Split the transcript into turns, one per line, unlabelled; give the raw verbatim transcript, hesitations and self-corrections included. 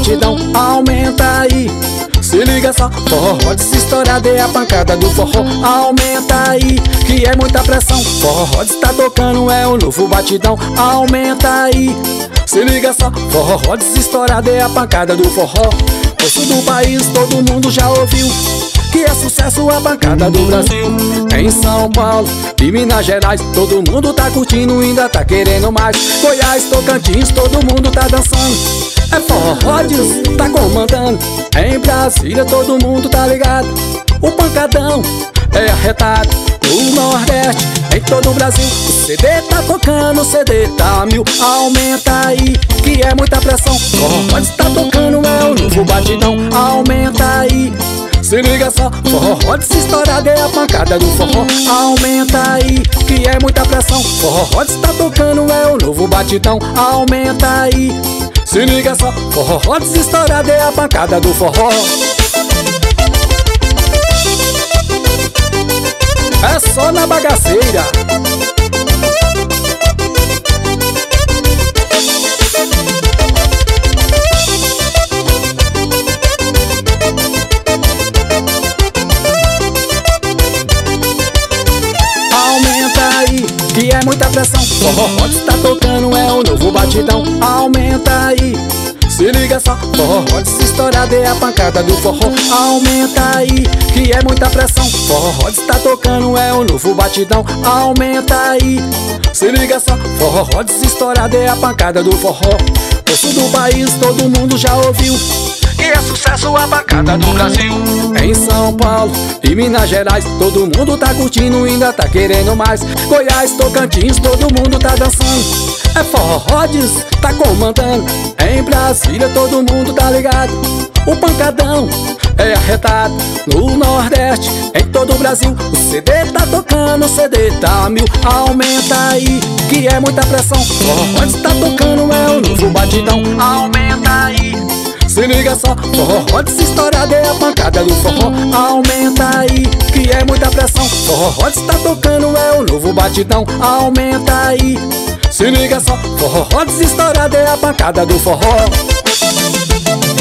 batidão, aumenta aí. Se liga só, forró desestourado é a pancada do forró. Aumenta aí, que é muita pressão. Forró está tocando, é o novo batidão. Aumenta aí. Se liga só, forró desestourado é a pancada do forró. No sul do país todo mundo já ouviu que é sucesso a pancada do Brasil. Em São Paulo e Minas Gerais todo mundo tá curtindo, ainda tá querendo mais. Goiás, Tocantins, todo mundo tá dançando. É forró, Deus tá comandando. Em Brasília todo mundo tá ligado. O pancadão é arretado. No Nordeste, em todo o Brasil, o C D tá tocando, o C D tá mil. Aumenta aí, que é muita pressão. Forró está tocando, é o novo batidão. Aumenta aí. Se liga só, forró desestourado é a pancada do forró. Aumenta aí, que é muita pressão. Forró está tocando, é o novo batidão. Aumenta aí. Se liga só, forró desestourado é a pancada do forró. É só na bagaceira. Aumenta aí, que é muita pressão. Forró está tocando, é o novo batidão. Aumenta aí. Se liga só, forró desestourado é a pancada do forró. Aumenta aí, que é muita pressão. Forró está tocando, é o novo batidão. Aumenta aí. Se liga só, forró desestourado é a pancada do forró. No sul do país todo mundo já ouviu que é sucesso a pancada do Brasil. Em São Paulo e Minas Gerais todo mundo tá curtindo, ainda tá querendo mais. Goiás, Tocantins, todo mundo tá dançando. É forró, Deus tá comandando. Em Brasília todo mundo tá ligado. O pancadão é arretado. No Nordeste, em todo o Brasil, o C D tá tocando, o C D tá mil. Aumenta aí, que é muita pressão. Forró está tocando, é o novo batidão. Aumenta aí. Se liga só, forró desestourado é a pancada do forró. Aumenta aí, que é muita pressão. Forró está tocando, é o novo batidão. Aumenta aí. Se liga só, forró desestourado é a pancada do forró.